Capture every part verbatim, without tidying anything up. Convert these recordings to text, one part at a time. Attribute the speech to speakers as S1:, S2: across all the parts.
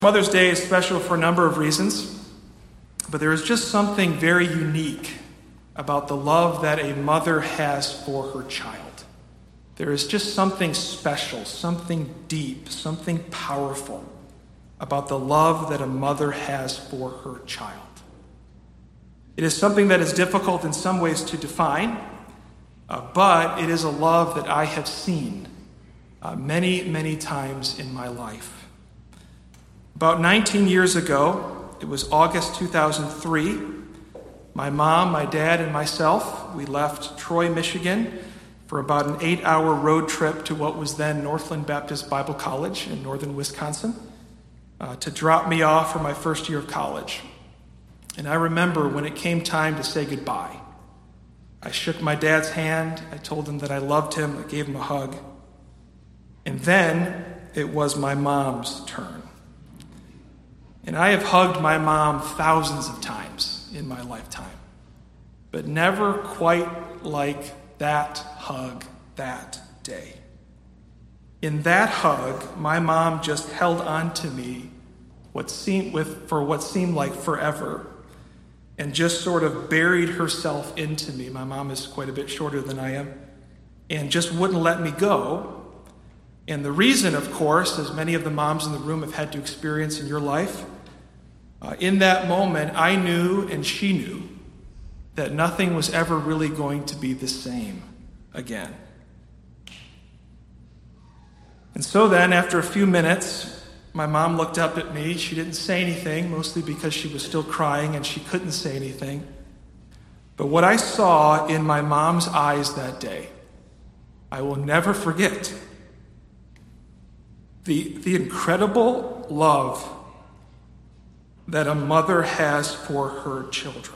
S1: Mother's Day is special for a number of reasons, but there is just something very unique about the love that a mother has for her child. There is just something special, something deep, something powerful about the love that a mother has for her child. It is something that is difficult in some ways to define, uh, but it is a love that I have seen uh, many, many times in my life. About nineteen years ago, it was August two thousand three, my mom, my dad, and myself, we left Troy, Michigan for about an eight-hour road trip to what was then Northland Baptist Bible College in northern Wisconsin uh, to drop me off for my first year of college. And I remember when it came time to say goodbye. I shook my dad's hand, I told him that I loved him, I gave him a hug. And then it was my mom's turn. And I have hugged my mom thousands of times in my lifetime, but never quite like that hug that day. In that hug, my mom just held on to me what seemed with for what seemed like forever, and just sort of buried herself into me. My mom is quite a bit shorter than I am, and just wouldn't let me go. And the reason, of course, as many of the moms in the room have had to experience in your life, uh, in that moment, I knew and she knew that nothing was ever really going to be the same again. And so then, after a few minutes, my mom looked up at me. She didn't say anything, mostly because she was still crying and she couldn't say anything. But what I saw in my mom's eyes that day, I will never forget. The, the incredible love that a mother has for her children.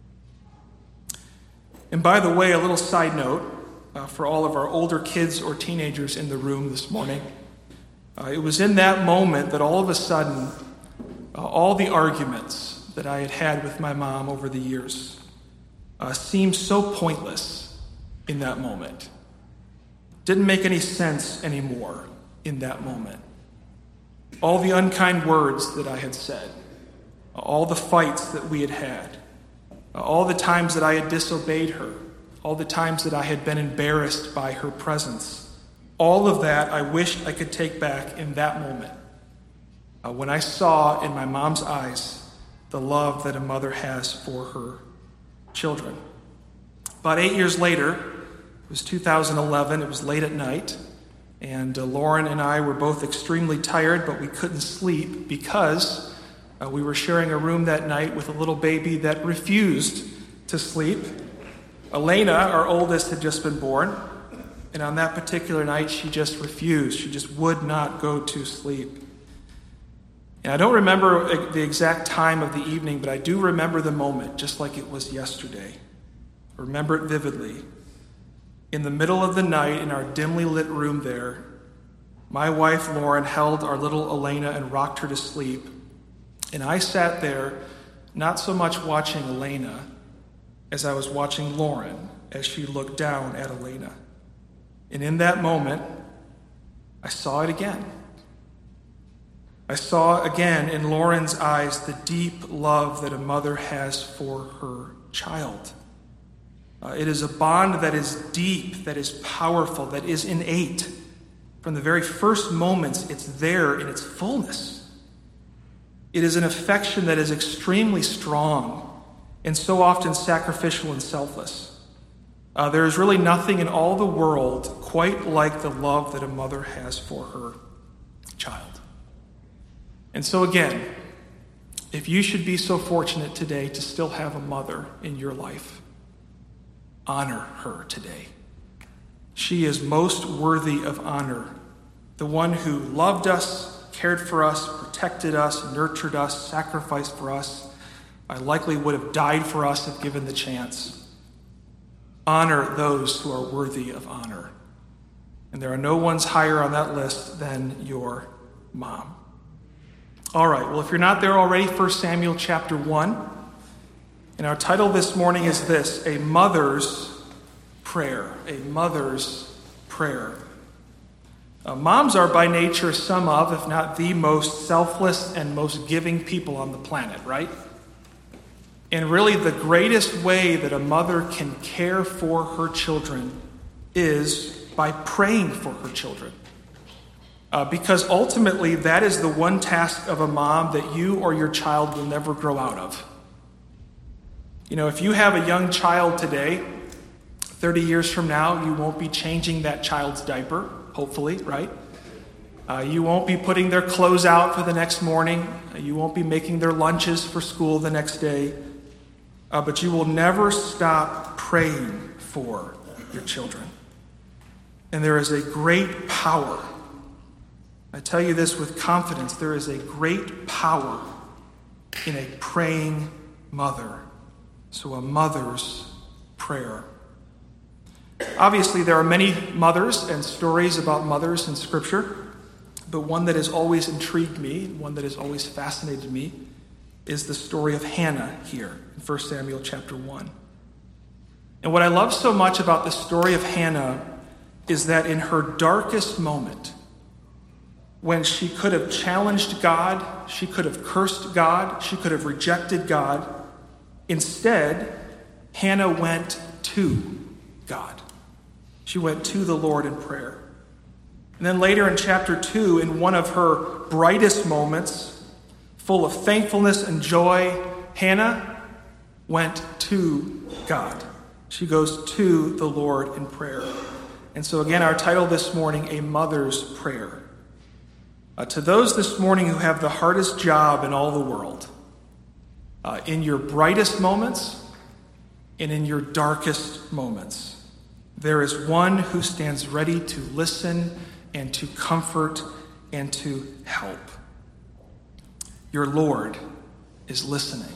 S1: And by the way, a little side note uh, for all of our older kids or teenagers in the room this morning. Uh, it was in that moment that all of a sudden, uh, all the arguments that I had had with my mom over the years uh, seemed so pointless in that moment. Didn't make any sense anymore in that moment. All the unkind words that I had said, all the fights that we had had, all the times that I had disobeyed her, all the times that I had been embarrassed by her presence, all of that I wished I could take back in that moment uh, when I saw in my mom's eyes the love that a mother has for her children. About eight years later, it was two thousand eleven, it was late at night, and uh, Lauren and I were both extremely tired, but we couldn't sleep because uh, we were sharing a room that night with a little baby that refused to sleep. Elena, our oldest, had just been born, and on that particular night, she just refused. She just would not go to sleep. And I don't remember the exact time of the evening, but I do remember the moment, just like it was yesterday. I remember it vividly. In the middle of the night, in our dimly lit room there, my wife, Lauren, held our little Elena and rocked her to sleep. And I sat there, not so much watching Elena, as I was watching Lauren as she looked down at Elena. And in that moment, I saw it again. I saw again in Lauren's eyes the deep love that a mother has for her child. Uh, it is a bond that is deep, that is powerful, that is innate. From the very first moments, it's there in its fullness. It is an affection that is extremely strong and so often sacrificial and selfless. Uh, there is really nothing in all the world quite like the love that a mother has for her child. And so again, if you should be so fortunate today to still have a mother in your life, honor her today. She is most worthy of honor. The one who loved us, cared for us, protected us, nurtured us, sacrificed for us, I likely would have died for us if given the chance. Honor those who are worthy of honor. And there are no ones higher on that list than your mom. All right, well, if you're not there already, First Samuel chapter one. And our title this morning is this, A Mother's Prayer. A Mother's Prayer. Uh, moms are by nature some of, if not the most selfless and most giving people on the planet, right? And really the greatest way that a mother can care for her children is by praying for her children. Uh, because ultimately that is the one task of a mom that you or your child will never grow out of. You know, if you have a young child today, thirty years from now, you won't be changing that child's diaper, hopefully, right? Uh, you won't be putting their clothes out for the next morning. Uh, you won't be making their lunches for school the next day. Uh, but you will never stop praying for your children. And there is a great power. I tell you this with confidence. There is a great power in a praying mother. So a mother's prayer. Obviously, there are many mothers and stories about mothers in Scripture. But one that has always intrigued me, one that has always fascinated me, is the story of Hannah here in First Samuel chapter one. And what I love so much about the story of Hannah is that in her darkest moment, when she could have challenged God, she could have cursed God, she could have rejected God, instead, Hannah went to God. She went to the Lord in prayer. And then later in chapter two, in one of her brightest moments, full of thankfulness and joy, Hannah went to God. She goes to the Lord in prayer. And so again, our title this morning, A Mother's Prayer. Uh, to those this morning who have the hardest job in all the world, uh, in your brightest moments and in your darkest moments, there is one who stands ready to listen and to comfort and to help. Your Lord is listening.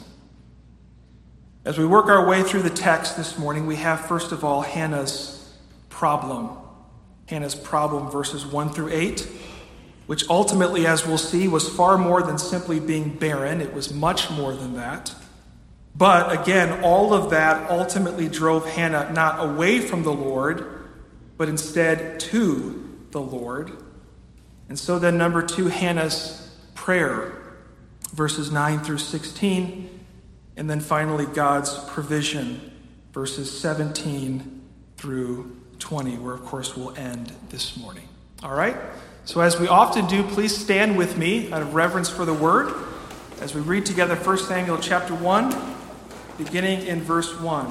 S1: As we work our way through the text this morning, we have, first of all, Hannah's problem. Hannah's problem, verses one through eight, which ultimately, as we'll see, was far more than simply being barren. It was much more than that. But again, all of that ultimately drove Hannah not away from the Lord, but instead to the Lord. And so then number two, Hannah's prayer, verses nine through sixteen. And then finally, God's provision, verses seventeen through twenty, where of course we'll end this morning. All right? So as we often do, please stand with me out of reverence for the word as we read together First Samuel chapter one, beginning in verse one,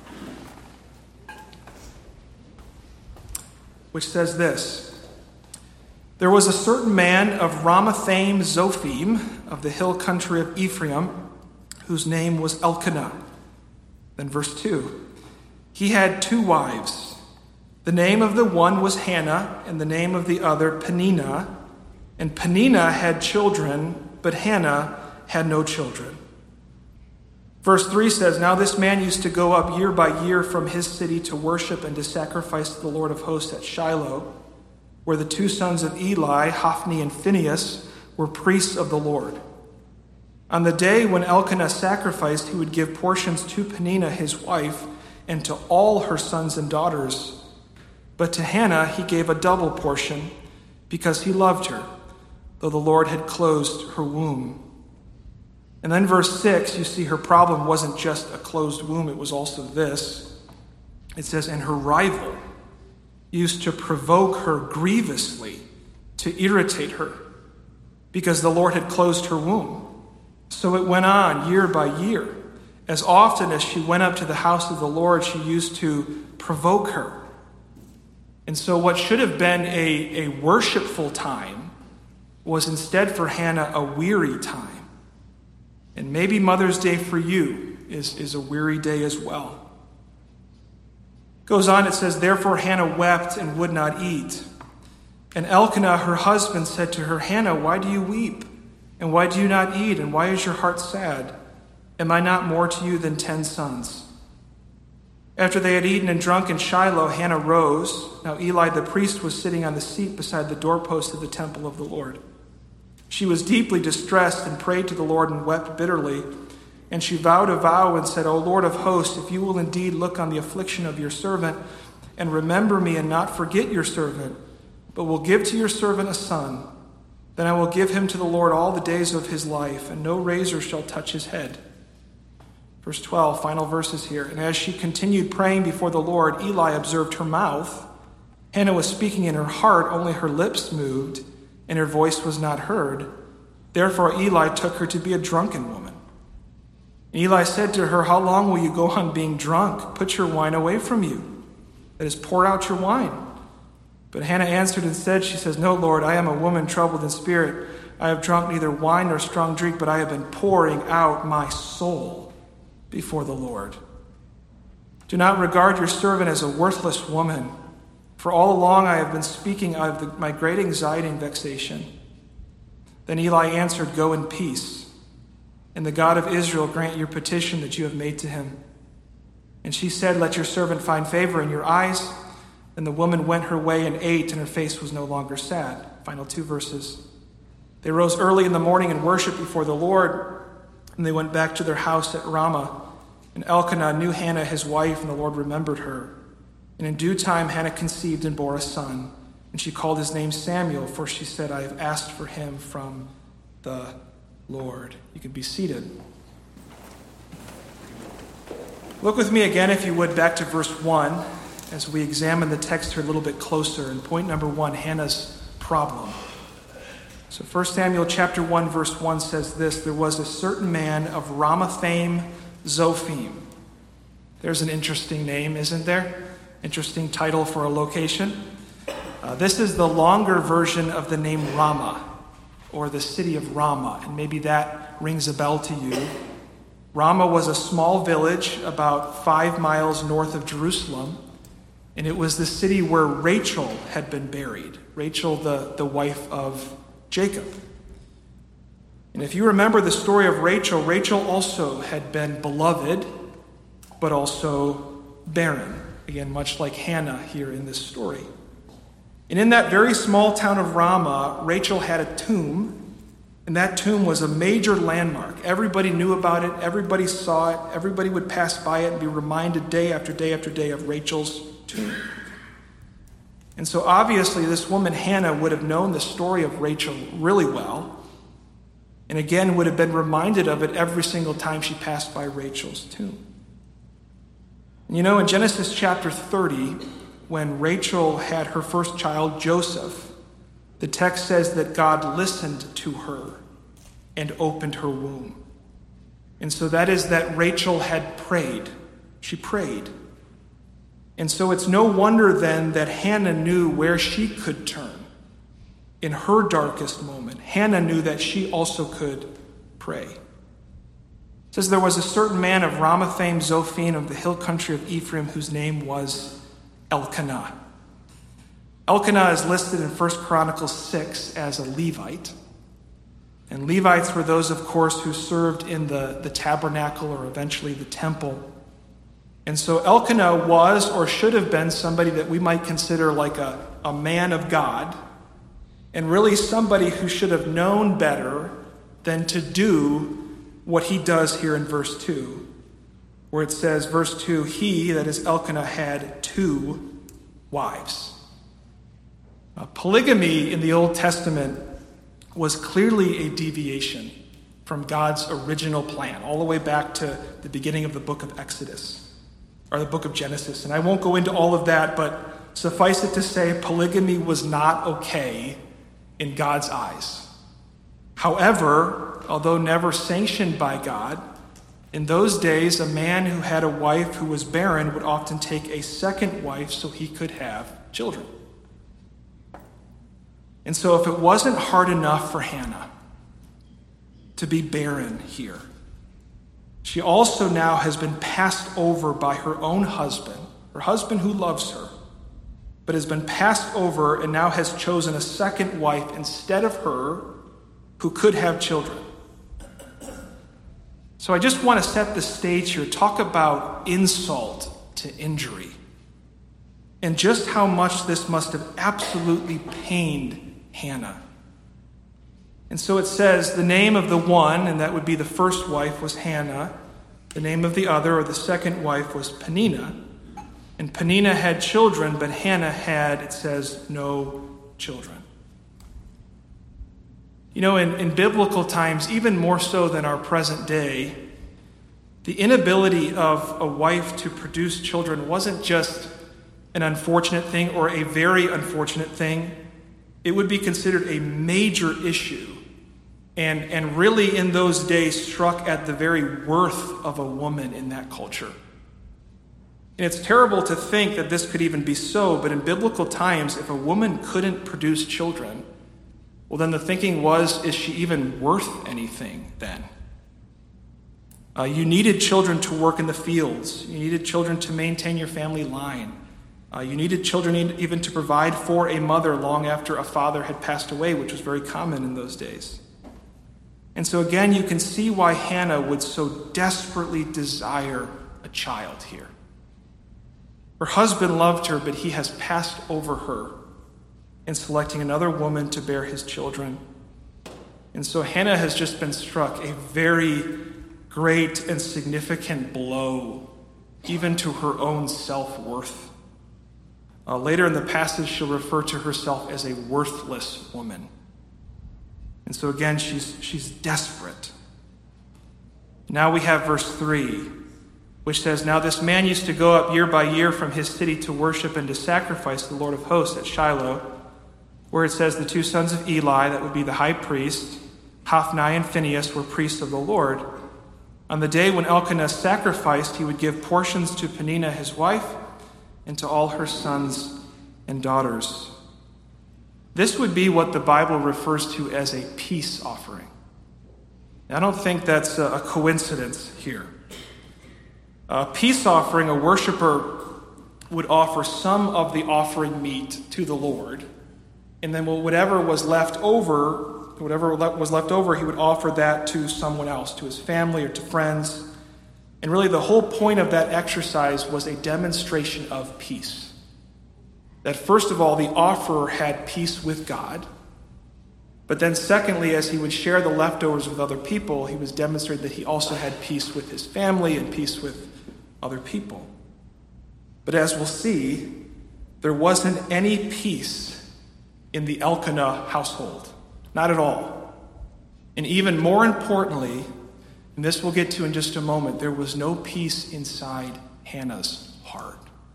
S1: which says this: There was a certain man of Ramathaim Zophim, of the hill country of Ephraim, whose name was Elkanah. Then verse two, he had two wives. The name of the one was Hannah, and the name of the other Peninnah. And Peninnah had children, but Hannah had no children. Verse three says, Now this man used to go up year by year from his city to worship and to sacrifice to the Lord of hosts at Shiloh, where the two sons of Eli, Hophni and Phinehas, were priests of the Lord. On the day when Elkanah sacrificed, he would give portions to Peninnah his wife and to all her sons and daughters. But to Hannah he gave a double portion because he loved her, though the Lord had closed her womb. And then verse six, you see her problem wasn't just a closed womb, it was also this. It says, And her rival used to provoke her grievously, to irritate her, because the Lord had closed her womb. So it went on year by year. As often as she went up to the house of the Lord, she used to provoke her. And so what should have been a, a worshipful time was instead for Hannah a weary time. And maybe Mother's Day for you is, is a weary day as well. Goes on, it says, Therefore Hannah wept and would not eat. And Elkanah, her husband, said to her, Hannah, why do you weep? And why do you not eat? And why is your heart sad? Am I not more to you than ten sons? After they had eaten and drunk in Shiloh, Hannah rose. Now Eli the priest was sitting on the seat beside the doorpost of the temple of the Lord. She was deeply distressed and prayed to the Lord and wept bitterly. And she vowed a vow and said, O Lord of hosts, if you will indeed look on the affliction of your servant and remember me and not forget your servant, but will give to your servant a son. Then I will give him to the Lord all the days of his life, and no razor shall touch his head." Verse twelve, final verses here. "And as she continued praying before the Lord, Eli observed her mouth. Hannah was speaking in her heart, only her lips moved, and her voice was not heard. Therefore Eli took her to be a drunken woman. And Eli said to her, 'How long will you go on being drunk? Put your wine away from you. That is, pour out your wine.' But Hannah answered and said," she says, "No, Lord, I am a woman troubled in spirit. I have drunk neither wine nor strong drink, but I have been pouring out my soul before the Lord. Do not regard your servant as a worthless woman, for all along I have been speaking out of the, my great anxiety and vexation." Then Eli answered, "Go in peace, and the God of Israel grant your petition that you have made to him." And she said, "Let your servant find favor in your eyes." And the woman went her way and ate, and her face was no longer sad. Final two verses. They rose early in the morning and worshiped before the Lord, and they went back to their house at Ramah. And Elkanah knew Hannah his wife, and the Lord remembered her. And in due time Hannah conceived and bore a son, and she called his name Samuel, for she said, "I have asked for him from the Lord." You can be seated. Look with me again, if you would, back to verse one, as we examine the text here a little bit closer. And point number one, Hannah's problem. So First Samuel chapter one, verse one says this: "There was a certain man of Ramathaim Zophim." There's an interesting name, isn't there? Interesting title for a location. Uh, this is the longer version of the name Ramah, or the city of Ramah, and maybe that rings a bell to you. Ramah was a small village about five miles north of Jerusalem, and it was the city where Rachel had been buried. Rachel, the, the wife of Jacob. And if you remember the story of Rachel, Rachel also had been beloved, but also barren. Again, much like Hannah here in this story. And in that very small town of Ramah, Rachel had a tomb, and that tomb was a major landmark. Everybody knew about it, everybody saw it, everybody would pass by it and be reminded day after day after day of Rachel's tomb. And so obviously this woman Hannah would have known the story of Rachel really well, and again would have been reminded of it every single time she passed by Rachel's tomb. And you know, in Genesis chapter thirty, when Rachel had her first child, Joseph, the text says that God listened to her and opened her womb. And so that is that Rachel had prayed. She prayed. And so it's no wonder then that Hannah knew where she could turn in her darkest moment. Hannah knew that she also could pray. It says there was a certain man of Ramathaim Zophim of the hill country of Ephraim whose name was Elkanah. Elkanah is listed in First Chronicles six as a Levite. And Levites were those, of course, who served in the, the tabernacle or eventually the temple. And so Elkanah was or should have been somebody that we might consider like a, a man of God, and really somebody who should have known better than to do what he does here in verse two, where it says, verse two, he, that is Elkanah, had two wives. Uh, polygamy in the Old Testament was clearly a deviation from God's original plan, all the way back to the beginning of the book of Exodus, or the book of Genesis. And I won't go into all of that, but suffice it to say, polygamy was not okay in God's eyes. However, although never sanctioned by God, in those days, a man who had a wife who was barren would often take a second wife so he could have children. And so if it wasn't hard enough for Hannah to be barren here, she also now has been passed over by her own husband, her husband who loves her, but has been passed over and now has chosen a second wife instead of her who could have children. So I just want to set the stage here, talk about insult to injury, and just how much this must have absolutely pained Hannah. And so it says the name of the one, and that would be the first wife, was Hannah. The name of the other, or the second wife, was Peninnah. And Peninnah had children, but Hannah had, it says, no children. You know, in, in biblical times, even more so than our present day, the inability of a wife to produce children wasn't just an unfortunate thing or a very unfortunate thing. It would be considered a major issue, and, and really in those days struck at the very worth of a woman in that culture. And it's terrible to think that this could even be so, but in biblical times, if a woman couldn't produce children, well, then the thinking was, is she even worth anything then? Uh, you needed children to work in the fields. You needed children to maintain your family line. Uh, you needed children even to provide for a mother long after a father had passed away, which was very common in those days. And so again, you can see why Hannah would so desperately desire a child here. Her husband loved her, but he has passed over her in selecting another woman to bear his children. And so Hannah has just been struck a very great and significant blow, even to her own self-worth. Uh, later in the passage, she'll refer to herself as a worthless woman. And so again, she's, she's desperate. Now we have verse three, which says, "Now this man used to go up year by year from his city to worship and to sacrifice the Lord of hosts at Shiloh," where it says the two sons of Eli, that would be the high priest, Hophni and Phinehas, were priests of the Lord. On the day when Elkanah sacrificed, he would give portions to Peninnah his wife and to all her sons and daughters. This would be what the Bible refers to as a peace offering. Now, I don't think that's a coincidence here. A peace offering, a worshiper would offer some of the offering meat to the Lord, and then whatever was left over, whatever was left over, he would offer that to someone else, to his family or to friends. And really the whole point of that exercise was a demonstration of peace. That first of all, the offerer had peace with God. But then secondly, as he would share the leftovers with other people, he was demonstrating that he also had peace with his family and peace with other people. But as we'll see, there wasn't any peace in the Elkanah household. Not at all. And even more importantly, and this we'll get to in just a moment, there was no peace inside Hannah's heart.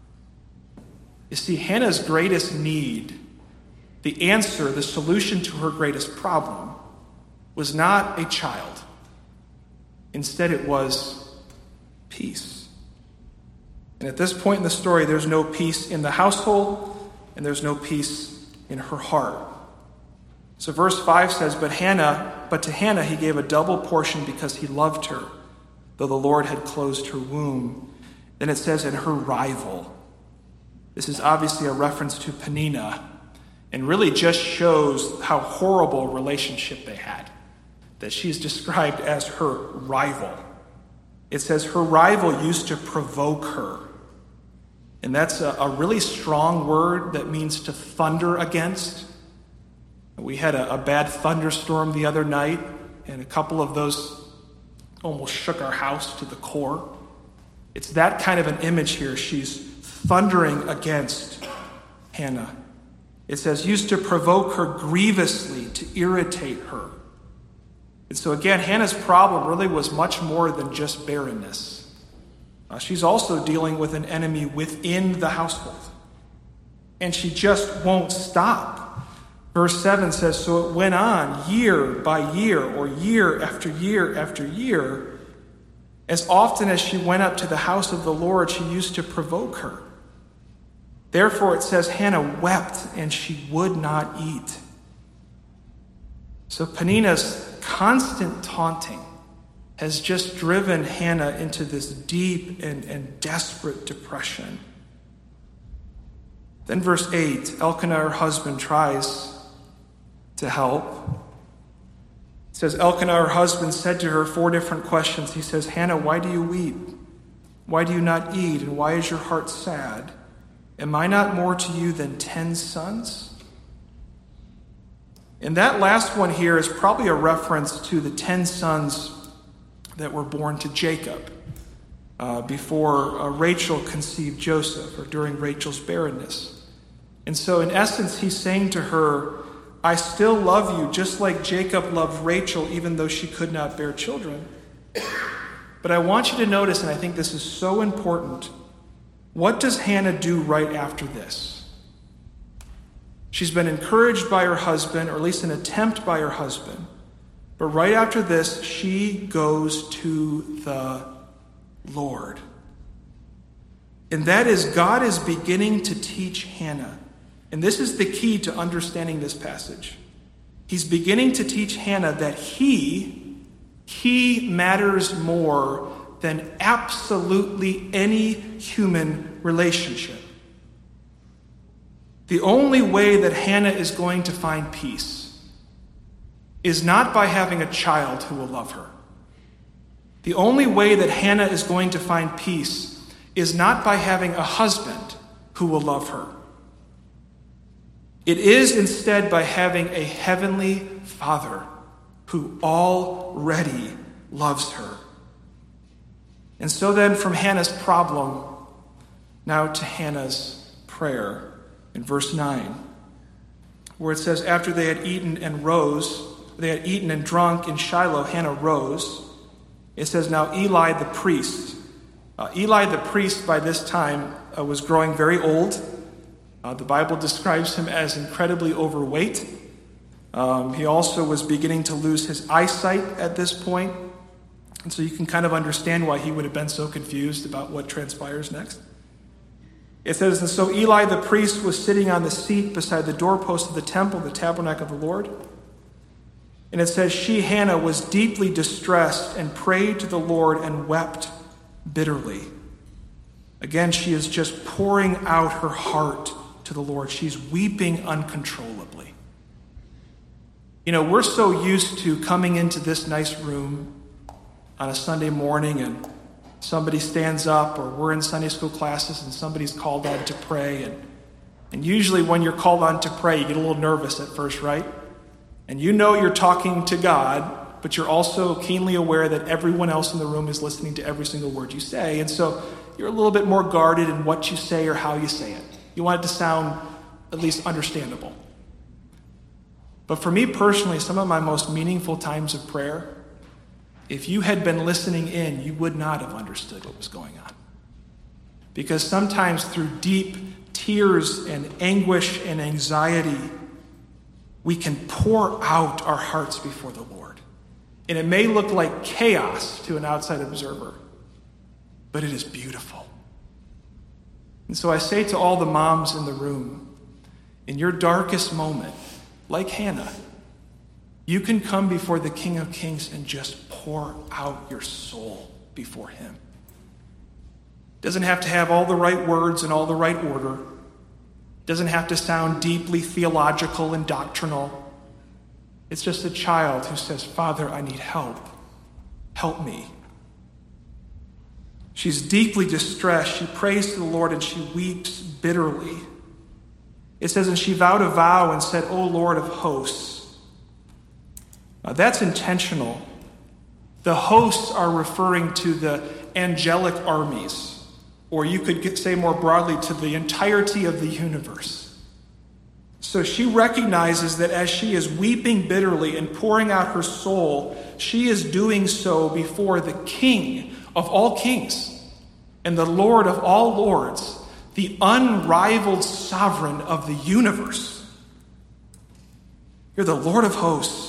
S1: You see, Hannah's greatest need, the answer, the solution to her greatest problem, was not a child. Instead, it was peace. And at this point in the story, there's no peace in the household, and there's no peace in her heart. So verse five says, But Hannah, but to Hannah he gave a double portion because he loved her, though the Lord had closed her womb. Then it says, and her rival. This is obviously a reference to Peninnah, and really just shows how horrible a relationship they had, that she's described as her rival. It says her rival used to provoke her. And that's a, a really strong word that means to thunder against. We had a, a bad thunderstorm the other night, and a couple of those almost shook our house to the core. It's that kind of an image here. She's thundering against Hannah. It says, used to provoke her grievously, to irritate her. And so again, Hannah's problem really was much more than just barrenness. Uh, she's also dealing with an enemy within the household. And she just won't stop. Verse seven says, so it went on year by year, or year after year after year. As often as she went up to the house of the Lord, she used to provoke her. Therefore, it says, Hannah wept and she would not eat. So Peninnah's constant taunting has just driven Hannah into this deep and, and desperate depression. Then verse eight, Elkanah, her husband, tries to help. It says, Elkanah, her husband, said to her four different questions. He says, Hannah, why do you weep? Why do you not eat? And why is your heart sad? Am I not more to you than ten sons? And that last one here is probably a reference to the ten sons that were born to Jacob uh, before uh, Rachel conceived Joseph, or during Rachel's barrenness. And so in essence, he's saying to her, I still love you just like Jacob loved Rachel, even though she could not bear children. But I want you to notice, and I think this is so important, what does Hannah do right after this? She's been encouraged by her husband, or at least an attempt by her husband. But right after this, she goes to the Lord. And that is, God is beginning to teach Hannah. And this is the key to understanding this passage. He's beginning to teach Hannah that he, he matters more than absolutely any human relationship. The only way that Hannah is going to find peace is not by having a child who will love her. The only way that Hannah is going to find peace is not by having a husband who will love her. It is instead by having a heavenly Father who already loves her. And so then from Hannah's problem, now to Hannah's prayer in verse nine, where it says, after they had eaten and rose, they had eaten and drunk in Shiloh, Hannah rose. It says, now Eli the priest. Uh, Eli the priest by this time uh, was growing very old. Uh, the Bible describes him as incredibly overweight. Um, he also was beginning to lose his eyesight at this point. And so you can kind of understand why he would have been so confused about what transpires next. It says, and so Eli the priest was sitting on the seat beside the doorpost of the temple, the tabernacle of the Lord. And it says, she, Hannah, was deeply distressed and prayed to the Lord and wept bitterly. Again, she is just pouring out her heart to the Lord. She's weeping uncontrollably. You know, we're so used to coming into this nice room on a Sunday morning and somebody stands up, or we're in Sunday school classes and somebody's called on to pray. And, and usually when you're called on to pray, you get a little nervous at first, right? And you know you're talking to God, but you're also keenly aware that everyone else in the room is listening to every single word you say. And so you're a little bit more guarded in what you say or how you say it. You want it to sound at least understandable. But for me personally, some of my most meaningful times of prayer, if you had been listening in, you would not have understood what was going on. Because sometimes through deep tears and anguish and anxiety, we can pour out our hearts before the Lord. And it may look like chaos to an outside observer, but it is beautiful. And so I say to all the moms in the room, in your darkest moment, like Hannah, you can come before the King of Kings and just pour out your soul before him. It doesn't have to have all the right words and all the right order. It doesn't have to sound deeply theological and doctrinal. It's just a child who says, Father, I need help. Help me. She's deeply distressed. She prays to the Lord and she weeps bitterly. It says, and she vowed a vow and said, O Lord of hosts. Now that's intentional. The hosts are referring to the angelic armies, or you could get, say more broadly, to the entirety of the universe. So she recognizes that as she is weeping bitterly and pouring out her soul, she is doing so before the King of all kings and the Lord of all lords, the unrivaled sovereign of the universe. You're the Lord of hosts.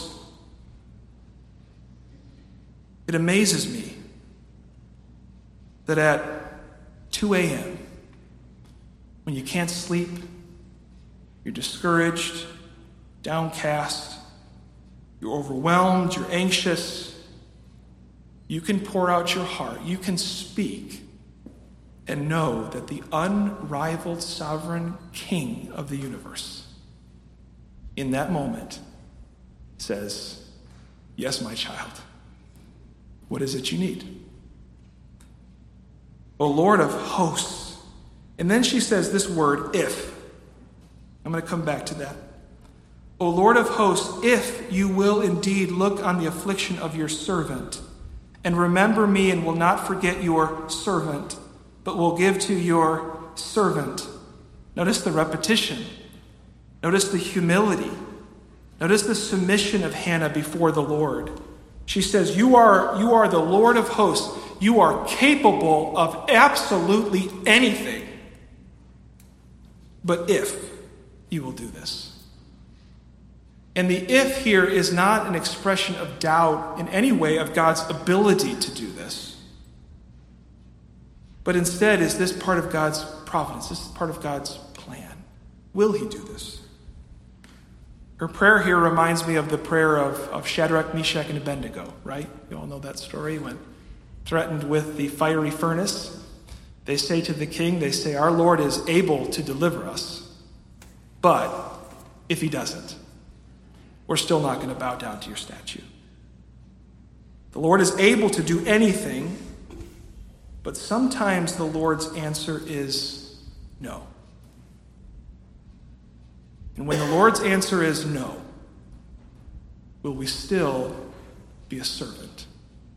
S1: It amazes me that at two a.m., when you can't sleep, you're discouraged, downcast, you're overwhelmed, you're anxious, you can pour out your heart, you can speak, and know that the unrivaled sovereign King of the universe, in that moment, says, yes, my child, what is it you need? O Lord of hosts. And then she says this word, if. I'm going to come back to that. O Lord of hosts, if you will indeed look on the affliction of your servant, and remember me and will not forget your servant, but will give to your servant. Notice the repetition. Notice the humility. Notice the submission of Hannah before the Lord. She says, you are, you are the Lord of hosts. You are capable of absolutely anything. But if you will do this. And the if here is not an expression of doubt in any way of God's ability to do this. But instead is this part of God's providence. This is part of God's plan. Will he do this? Her prayer here reminds me of the prayer of, of Shadrach, Meshach, and Abednego, right? You all know that story. When threatened with the fiery furnace, they say to the king, they say, our Lord is able to deliver us. But if he doesn't, we're still not going to bow down to your statue. The Lord is able to do anything, but sometimes the Lord's answer is no. And when the Lord's answer is no, will we still be a servant?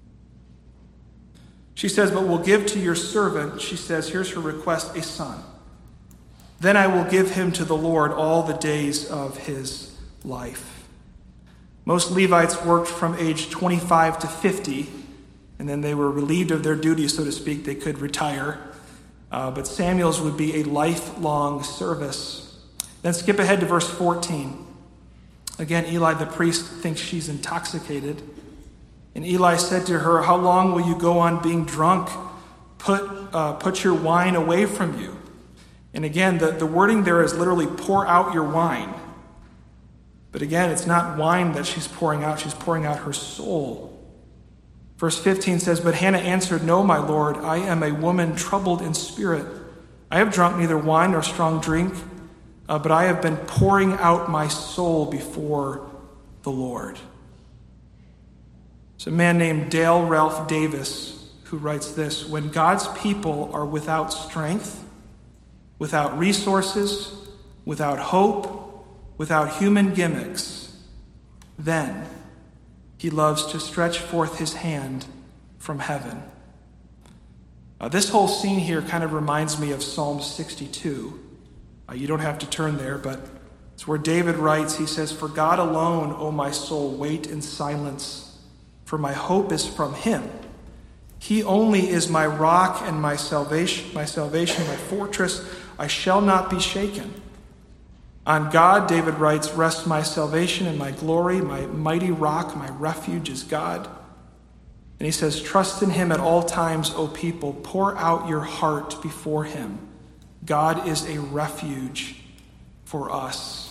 S1: She says, but we'll give to your servant, she says, here's her request, a son. Then I will give him to the Lord all the days of his life. Most Levites worked from age twenty-five to fifty, and then they were relieved of their duties, so to speak. They could retire. Uh, but Samuel's would be a lifelong service. Then skip ahead to verse fourteen. Again, Eli the priest thinks she's intoxicated. And Eli said to her, how long will you go on being drunk? Put, uh, put your wine away from you. And again, the, the wording there is literally pour out your wine. But again, it's not wine that she's pouring out. She's pouring out her soul. Verse fifteen says, but Hannah answered, no, my Lord, I am a woman troubled in spirit. I have drunk neither wine nor strong drink, uh, but I have been pouring out my soul before the Lord. There's a man named Dale Ralph Davis who writes this, when God's people are without strength, without resources, without hope, without human gimmicks, then he loves to stretch forth his hand from heaven. Uh, this whole scene here kind of reminds me of Psalm sixty-two. Uh, you don't have to turn there, but it's where David writes, he says, for God alone, O my soul, wait in silence, for my hope is from him. He only is my rock and my salvation, my salvation, my fortress. I shall not be shaken. On God, David writes, rest my salvation and my glory, my mighty rock, my refuge is God. And he says, trust in him at all times, O people. Pour out your heart before him. God is a refuge for us.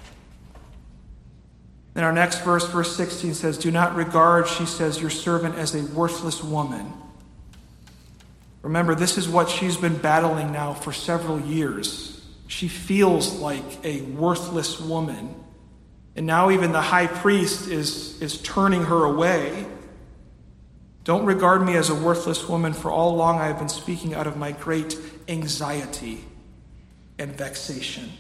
S1: Then our next verse, verse sixteen says, do not regard, she says, your servant as a worthless woman. Remember, this is what she's been battling now for several years. She feels like a worthless woman. And now even the high priest is, is turning her away. Don't regard me as a worthless woman, for all along I have been speaking out of my great anxiety and vexation.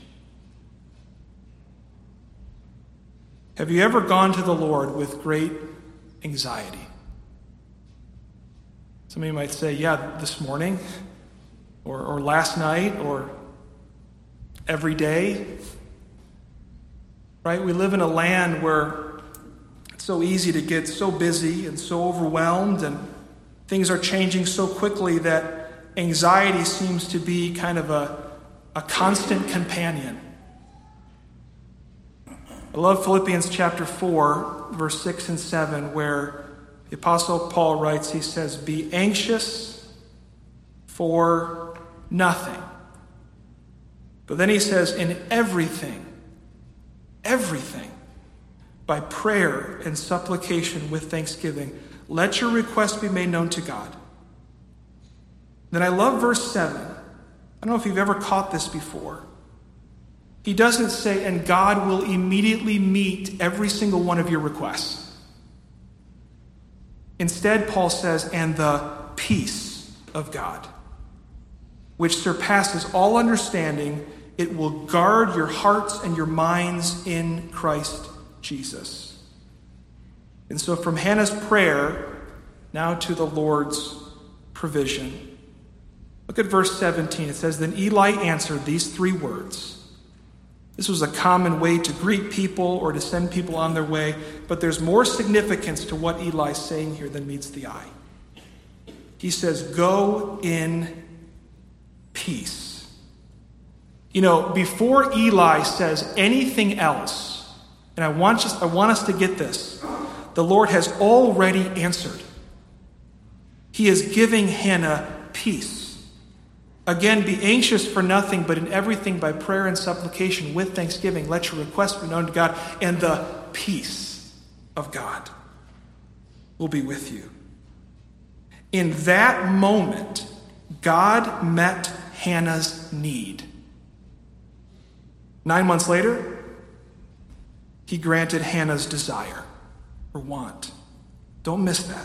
S1: Have you ever gone to the Lord with great anxiety? Some of you might say, yeah, this morning, or, or last night, or every day, right? We live in a land where it's so easy to get so busy and so overwhelmed, and things are changing so quickly that anxiety seems to be kind of a, a constant companion. I love Philippians chapter four, verse six and seven, where the Apostle Paul writes, he says, be anxious for nothing. But then he says, in everything, everything, by prayer and supplication with thanksgiving, let your requests be made known to God. Then I love verse seven. I don't know if you've ever caught this before. He doesn't say, and God will immediately meet every single one of your requests. Instead, Paul says, and the peace of God, which surpasses all understanding, it will guard your hearts and your minds in Christ Jesus. And so from Hannah's prayer, now to the Lord's provision. Look at verse seventeen. It says, then Eli answered these three words. This was a common way to greet people or to send people on their way, but there's more significance to what Eli's saying here than meets the eye. He says, go in peace. You know, before Eli says anything else, and I want us, I want us to get this, the Lord has already answered. He is giving Hannah peace. Again, be anxious for nothing, but in everything by prayer and supplication with thanksgiving, let your requests be known to God, and the peace of God will be with you. In that moment, God met Hannah's need. Nine months later, He granted Hannah's desire or want. Don't miss that.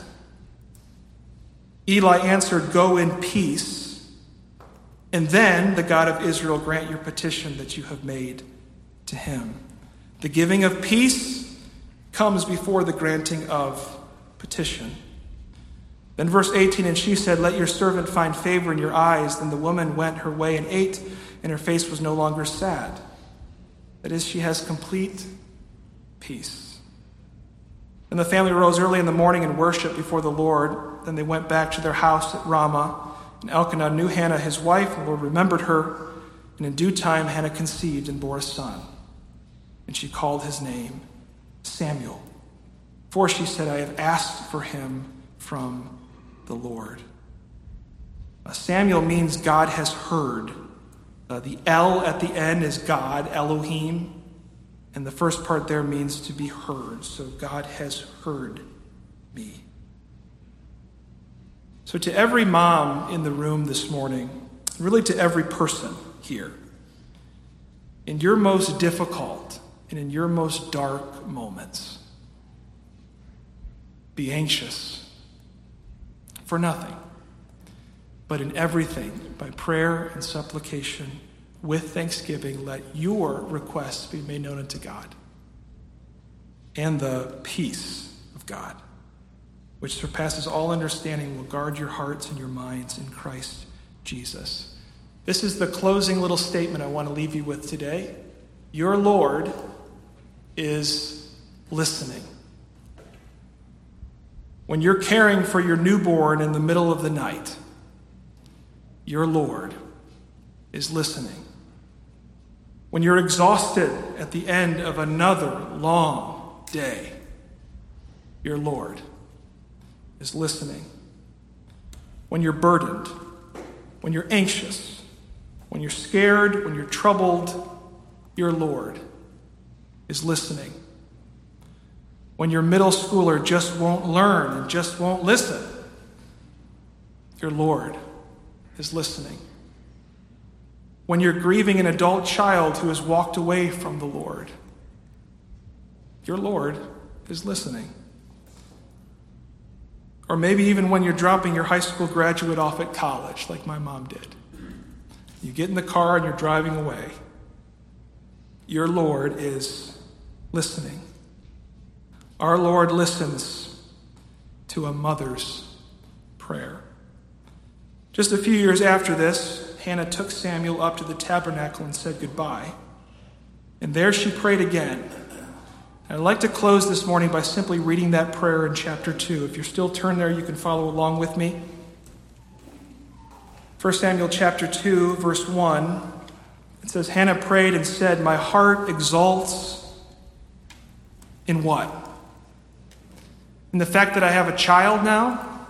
S1: Eli answered, go in peace. And then the God of Israel grant your petition that you have made to Him. The giving of peace comes before the granting of petition. Then verse eighteen, and she said, let your servant find favor in your eyes. Then the woman went her way and ate, and her face was no longer sad. That is, she has complete peace. And the family rose early in the morning and worshiped before the Lord. Then they went back to their house at Ramah. And Elkanah knew Hannah his wife, and the Lord remembered her. And in due time Hannah conceived and bore a son. And she called his name Samuel. For she said, I have asked for him from the Lord. Uh, Samuel means God has heard. Uh, the L at the end is God, Elohim. And the first part there means to be heard. So God has heard me. So to every mom in the room this morning, really to every person here, in your most difficult and in your most dark moments, be anxious for nothing, but in everything, by prayer and supplication, with thanksgiving, let your requests be made known unto God. And the peace of God, which surpasses all understanding, will guard your hearts and your minds in Christ Jesus. This is the closing little statement I want to leave you with today. Your Lord is listening. When you're caring for your newborn in the middle of the night, your Lord is listening. When you're exhausted at the end of another long day, your Lord is listening. When you're burdened, when you're anxious, when you're scared, when you're troubled, your Lord is listening. When your middle schooler just won't learn and just won't listen, your Lord is listening. When you're grieving an adult child who has walked away from the Lord, your Lord is listening. Or maybe even when you're dropping your high school graduate off at college, like my mom did. You get in the car and you're driving away. Your Lord is listening. Our Lord listens to a mother's prayer. Just a few years after this, Hannah took Samuel up to the tabernacle and said goodbye. And there she prayed again. And I'd like to close this morning by simply reading that prayer in chapter two. If you're still turned there, you can follow along with me. First Samuel chapter two, verse one. It says, Hannah prayed and said, my heart exalts in what? In the fact that I have a child now?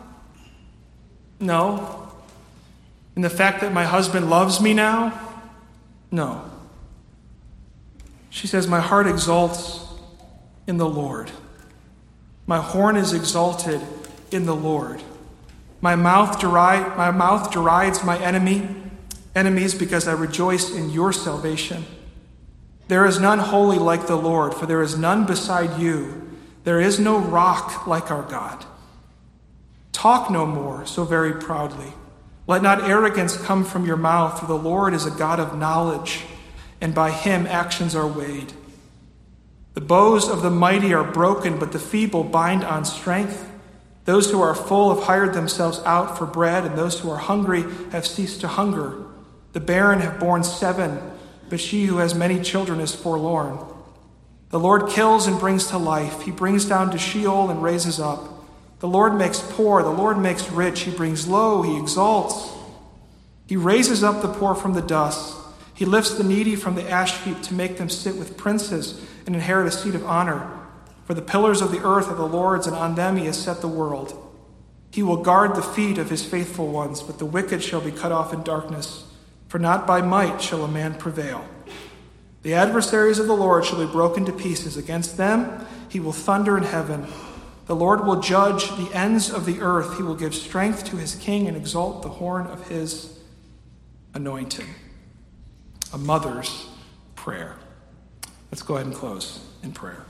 S1: No. In the fact that my husband loves me now? No. She says, my heart exalts in the Lord. My horn is exalted in the Lord. My mouth deride, my mouth derides my enemy, enemies because I rejoice in your salvation. There is none holy like the Lord, for there is none beside you. There is no rock like our God. Talk no more so very proudly. Let not arrogance come from your mouth, for the Lord is a God of knowledge, and by him actions are weighed. The bows of the mighty are broken, but the feeble bind on strength. Those who are full have hired themselves out for bread, and those who are hungry have ceased to hunger. The barren have borne seven, but she who has many children is forlorn. The Lord kills and brings to life. He brings down to Sheol and raises up. The Lord makes poor. The Lord makes rich. He brings low. He exalts. He raises up the poor from the dust. He lifts the needy from the ash heap to make them sit with princes and inherit a seat of honor. For the pillars of the earth are the Lord's, and on them he has set the world. He will guard the feet of his faithful ones, but the wicked shall be cut off in darkness. For not by might shall a man prevail. The adversaries of the Lord shall be broken to pieces. Against them he will thunder in heaven. The Lord will judge the ends of the earth. He will give strength to his king and exalt the horn of his anointing. A mother's prayer. Let's go ahead and close in prayer.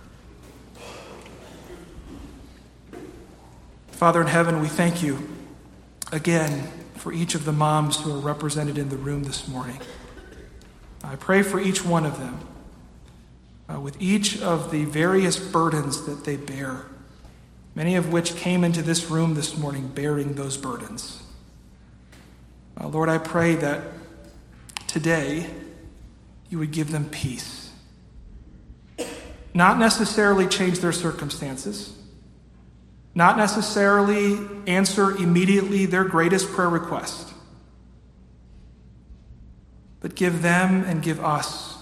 S1: Father in heaven, we thank you again for each of the moms who are represented in the room this morning. I pray for each one of them, uh, with each of the various burdens that they bear, many of which came into this room this morning bearing those burdens. Uh, Lord, I pray that today you would give them peace. Not necessarily change their circumstances, not necessarily answer immediately their greatest prayer request, but give them and give us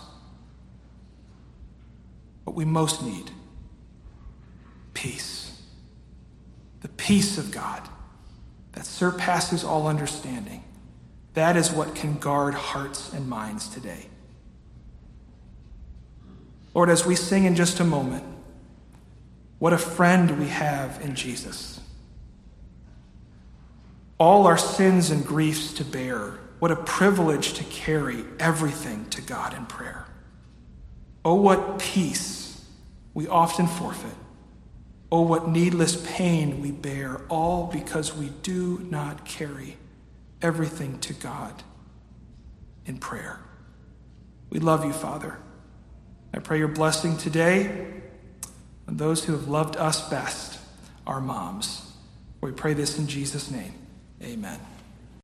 S1: what we most need: peace. The peace of God that surpasses all understanding. That is what can guard hearts and minds today. Lord, as we sing in just a moment, what a friend we have in Jesus. All our sins and griefs to bear. What a privilege to carry everything to God in prayer. Oh, what peace we often forfeit. Oh, what needless pain we bear, all because we do not carry everything to God in prayer. We love you, Father. I pray your blessing today on those who have loved us best, our moms. We pray this in Jesus' name. Amen.